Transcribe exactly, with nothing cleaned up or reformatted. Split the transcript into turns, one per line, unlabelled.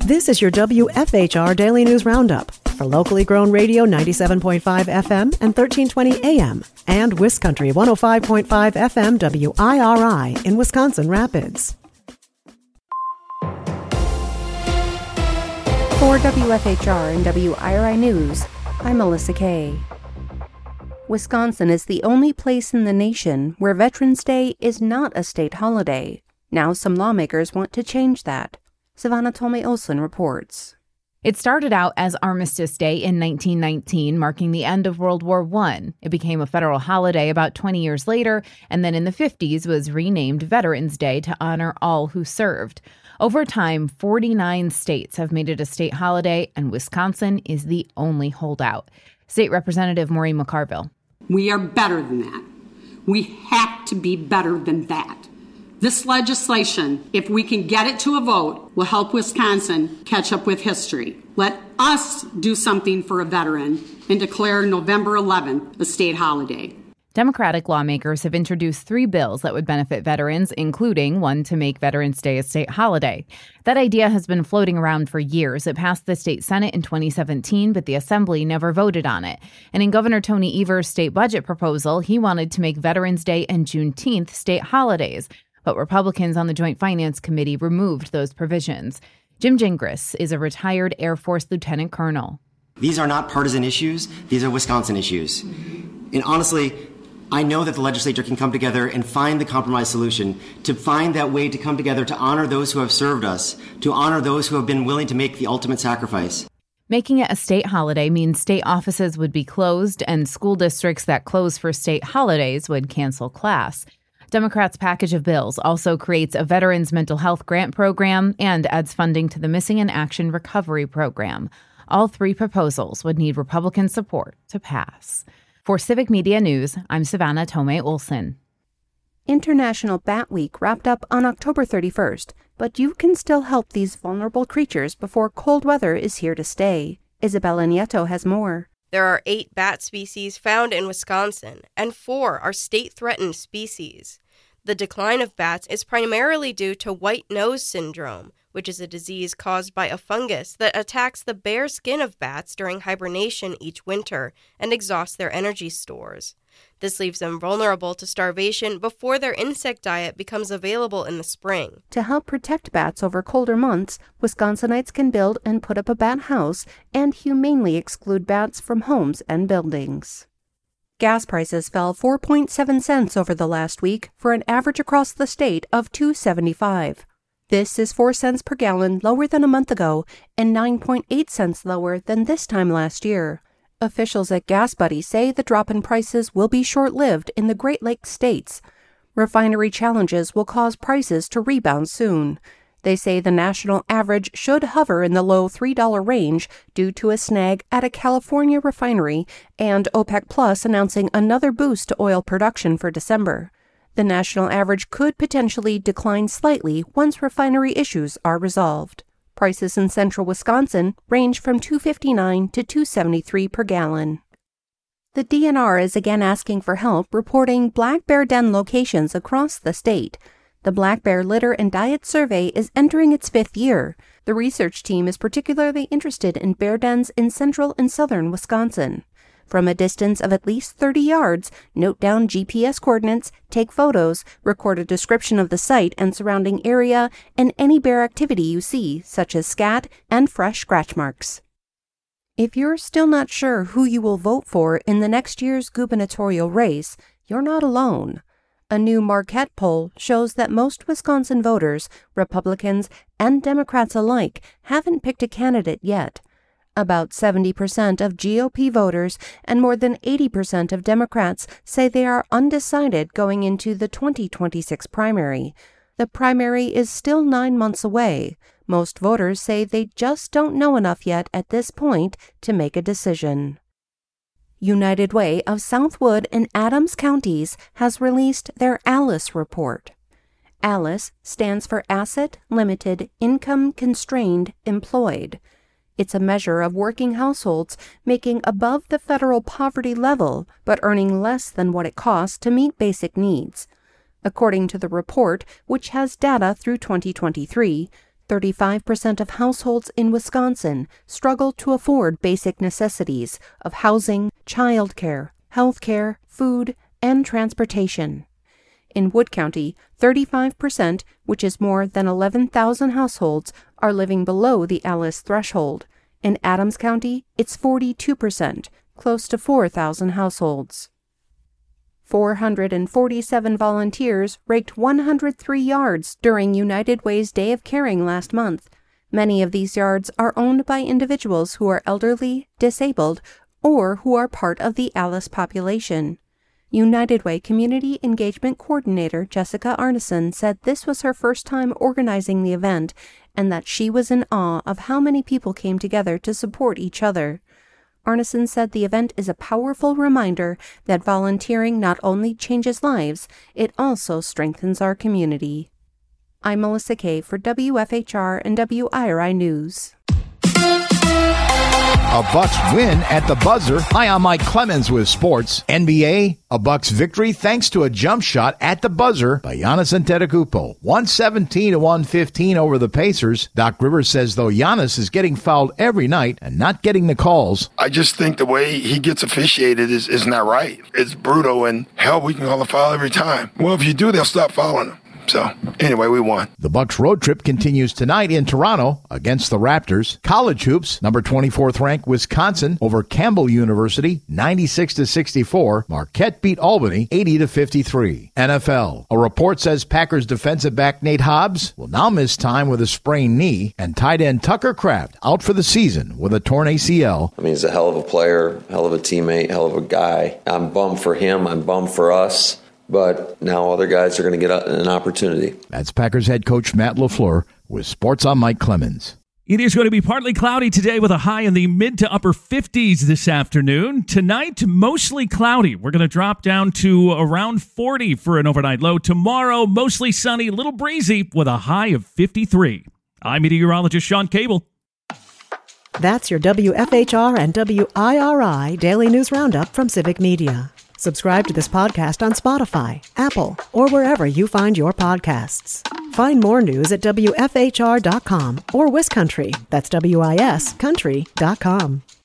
This is your W F H R Daily News Roundup for locally grown radio ninety-seven point five F M and thirteen twenty A M and Wiscountry one oh five point five F M W I R I in Wisconsin Rapids.
For W F H R and W I R I News, I'm Melissa Kay. Wisconsin is the only place in the nation where Veterans Day is not a state holiday. Now some lawmakers want to change that. Savannah Tolmay-Olson reports.
It started out as Armistice Day in nineteen nineteen, marking the end of World War One. It became a federal holiday about twenty years later, and then in the fifties was renamed Veterans Day to honor all who served. Over time, forty-nine states have made it a state holiday, and Wisconsin is the only holdout. State Representative Maureen McCarville.
We are better than that. We have to be better than that. This legislation, if we can get it to a vote, will help Wisconsin catch up with history. Let us do something for a veteran and declare November eleventh a state holiday.
Democratic lawmakers have introduced three bills that would benefit veterans, including one to make Veterans Day a state holiday. That idea has been floating around for years. It passed the state Senate in twenty seventeen, but the Assembly never voted on it. And in Governor Tony Evers' state budget proposal, he wanted to make Veterans Day and Juneteenth state holidays. But Republicans on the Joint Finance Committee removed those provisions. Jim Gingras is a retired Air Force lieutenant colonel.
These are not partisan issues. These are Wisconsin issues. And honestly, I know that the legislature can come together and find the compromise solution, to find that way to come together to honor those who have served us, to honor those who have been willing to make the ultimate sacrifice.
Making it a state holiday means state offices would be closed and school districts that close for state holidays would cancel class. Democrats' package of bills also creates a veterans mental health grant program and adds funding to the Missing in Action Recovery Program. All three proposals would need Republican support to pass. For Civic Media News, I'm Savannah Tolmay-Olson.
International Bat Week wrapped up on October thirty-first, but you can still help these vulnerable creatures before cold weather is here to stay. Isabella Nieto has more.
There are eight bat species found in Wisconsin, and four are state-threatened species. The decline of bats is primarily due to white nose syndrome, which is a disease caused by a fungus that attacks the bare skin of bats during hibernation each winter and exhausts their energy stores. This leaves them vulnerable to starvation before their insect diet becomes available in the spring.
To help protect bats over colder months, Wisconsinites can build and put up a bat house and humanely exclude bats from homes and buildings. Gas prices fell four point seven cents over the last week for an average across the state of two dollars and seventy-five cents. This is four cents per gallon lower than a month ago and nine point eight cents lower than this time last year. Officials at Gas Buddy say the drop in prices will be short-lived in the Great Lakes states. Refinery challenges will cause prices to rebound soon. They say the national average should hover in the low three dollars range due to a snag at a California refinery and OPEC Plus announcing another boost to oil production for December. The national average could potentially decline slightly once refinery issues are resolved. Prices in central Wisconsin range from two dollars and fifty-nine cents to two dollars and seventy-three cents per gallon. The D N R is again asking for help reporting black bear den locations across the state. The Black Bear Litter and Diet Survey is entering its fifth year. The research team is particularly interested in bear dens in central and southern Wisconsin. From a distance of at least thirty yards, note down G P S coordinates, take photos, record a description of the site and surrounding area, and any bear activity you see, such as scat and fresh scratch marks. If you're still not sure who you will vote for in the next year's gubernatorial race, you're not alone. A new Marquette poll shows that most Wisconsin voters, Republicans and Democrats alike, haven't picked a candidate yet. About seventy percent of G O P voters and more than eighty percent of Democrats say they are undecided going into the twenty twenty-six primary. The primary is still nine months away. Most voters say they just don't know enough yet at this point to make a decision. United Way of Southwood and Adams counties has released their ALICE report. ALICE stands for Asset Limited Income Constrained Employed. It's a measure of working households making above the federal poverty level but earning less than what it costs to meet basic needs. According to the report, which has data through twenty twenty-three, thirty-five percent of households in Wisconsin struggle to afford basic necessities of housing, childcare, health care, food, and transportation. In Wood County, thirty-five percent, which is more than eleven thousand households, are living below the ALICE threshold. In Adams County, it's forty-two percent, close to four thousand households. four hundred forty-seven volunteers raked one hundred three yards during United Way's Day of Caring last month. Many of these yards are owned by individuals who are elderly, disabled, or who are part of the ALICE population. United Way Community Engagement Coordinator Jessica Arneson said this was her first time organizing the event and that she was in awe of how many people came together to support each other. Arneson said the event is a powerful reminder that volunteering not only changes lives, it also strengthens our community. I'm Melissa Kay for W F H R and W I R I News.
A Bucks win at the buzzer. Hi, I'm Mike Clemens with sports. N B A, a Bucks victory thanks to a jump shot at the buzzer by Giannis Antetokounmpo. one seventeen to one fifteen over the Pacers. Doc Rivers says, though, Giannis is getting fouled every night and not getting the calls.
I just think the way he gets officiated is, is not right. It's brutal, and hell, we can call a foul every time. Well, if you do, they'll stop fouling him. So, anyway, we won.
The Bucks road trip continues tonight in Toronto against the Raptors. College hoops, number twenty-fourth ranked Wisconsin over Campbell University, ninety-six to sixty-four. Marquette beat Albany, eighty to fifty-three. N F L. A report says Packers defensive back Nate Hobbs will now miss time with a sprained knee, and tight end Tucker Kraft out for the season with a torn A C L.
I mean, he's a hell of a player, hell of a teammate, hell of a guy. I'm bummed for him. I'm bummed for us. But now other guys are going to get an opportunity.
That's Packers head coach Matt LaFleur with Sports on Mike Clemens.
It is going to be partly cloudy today with a high in the mid to upper fifties this afternoon. Tonight, mostly cloudy. We're going to drop down to around forty for an overnight low. Tomorrow, mostly sunny, a little breezy with a high of fifty-three. I'm meteorologist Sean Cable.
That's your W F H R and W I R I Daily News Roundup from Civic Media. Subscribe to this podcast on Spotify, Apple, or wherever you find your podcasts. Find more news at W F H R dot com or WisCountry, that's W I S country dot com.